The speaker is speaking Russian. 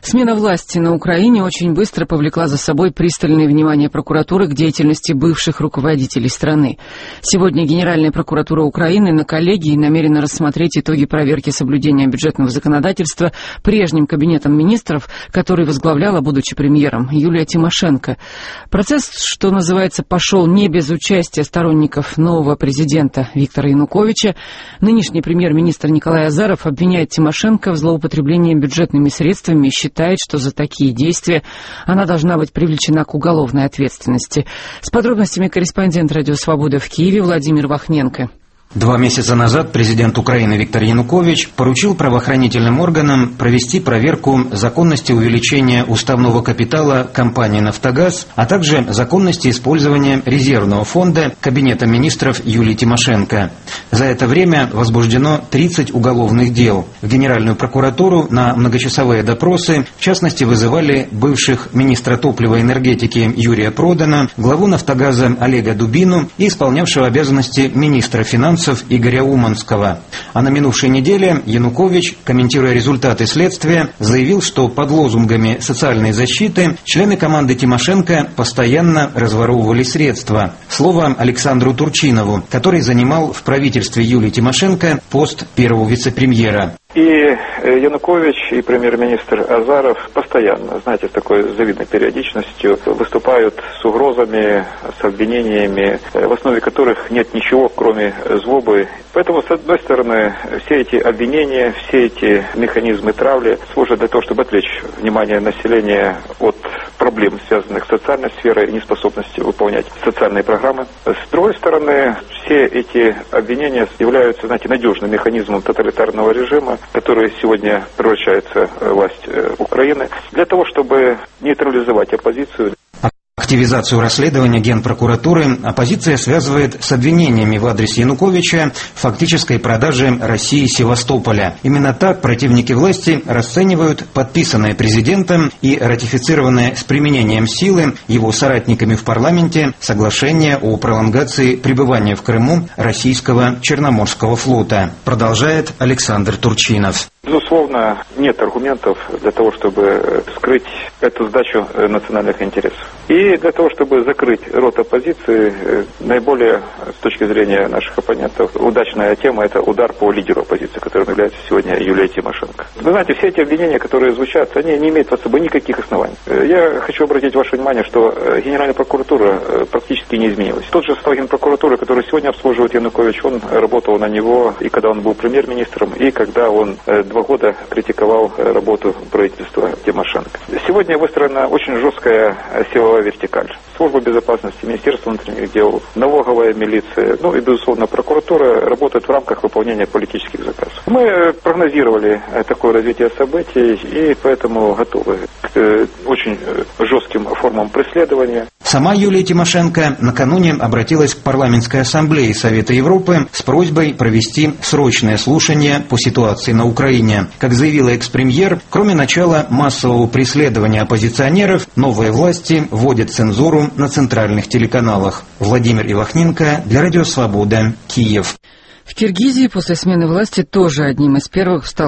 Смена власти на Украине очень быстро повлекла за собой пристальное внимание прокуратуры к деятельности бывших руководителей страны. Сегодня Генеральная прокуратура Украины на коллегии намерена рассмотреть итоги проверки соблюдения бюджетного законодательства прежним кабинетом министров, который возглавляла, будучи премьером, Юлия Тимошенко. Процесс, что называется, пошел не без участия сторонников нового президента Виктора Януковича. Нынешний премьер-министр Николай Азаров обвиняет Тимошенко в злоупотреблении бюджетными средствами и считает, что за такие действия она должна быть привлечена к уголовной ответственности. С подробностями корреспондент «Радио Свобода» в Киеве Владимир Вахненко. 2 месяца назад президент Украины Виктор Янукович поручил правоохранительным органам провести проверку законности увеличения уставного капитала компании «Нафтогаз», а также законности использования резервного фонда Кабинета министров Юлии Тимошенко. За это время возбуждено 30 уголовных дел. В Генеральную прокуратуру на многочасовые допросы, в частности, вызывали бывших министра топлива и энергетики Юрия Продана, главу «Нафтогаза» Олега Дубину и исполнявшего обязанности министра финансов Игоря Уманского. А на минувшей неделе Янукович, комментируя результаты следствия, заявил, что под лозунгами социальной защиты члены команды Тимошенко постоянно разворовывали средства. Слово Александру Турчинову, который занимал в правительстве Юлии Тимошенко пост первого вице-премьера. И Янукович, и премьер-министр Азаров постоянно, знаете, с такой завидной периодичностью выступают с угрозами, с обвинениями, в основе которых нет ничего, кроме злобы. Поэтому, с одной стороны, все эти обвинения, все эти механизмы травли служат для того, чтобы отвлечь внимание населения от проблем, связанных с социальной сферой и неспособностью выполнять социальные программы. С другой стороны, все эти обвинения являются, знаете, надежным механизмом тоталитарного режима, который сегодня превращается в власть Украины, для того, чтобы нейтрализовать оппозицию. Активизацию расследования Генпрокуратуры оппозиция связывает с обвинениями в адрес Януковича в фактической продаже России Севастополя. Именно так противники власти расценивают подписанное президентом и ратифицированное с применением силы его соратниками в парламенте соглашение о пролонгации пребывания в Крыму российского Черноморского флота. Продолжает Александр Турчинов. Безусловно, нет аргументов для того, чтобы скрыть эту сдачу национальных интересов. И для того, чтобы закрыть рот оппозиции, наиболее, с точки зрения наших оппонентов, удачная тема – это удар по лидеру оппозиции, которым является сегодня Юлия Тимошенко. Вы знаете, все эти обвинения, которые звучат, они не имеют под собой никаких оснований. Я хочу обратить ваше внимание, что Генеральная прокуратура практически не изменилась. Тот же состав Генпрокуратуры, который сегодня обслуживает Янукович, он работал на него и когда он был премьер-министром, и когда он 2 года критиковал работу правительства Тимошенко. Сегодня выстроена очень жесткая силовая вертикаль. Служба безопасности, Министерство внутренних дел, налоговая милиция, и, безусловно, прокуратура работает в рамках выполнения политических заказов. Мы прогнозировали такое развитие событий и поэтому готовы к очень жестким формам преследования. Сама Юлия Тимошенко накануне обратилась к парламентской ассамблее Совета Европы с просьбой провести срочное слушание по ситуации на Украине. Как заявила экс-премьер, кроме начала массового преследования оппозиционеров, новые власти вводят цензуру на центральных телеканалах. Владимир Ивахненко для Радио Свобода, Киев. В Киргизии после смены власти тоже одним из первых стал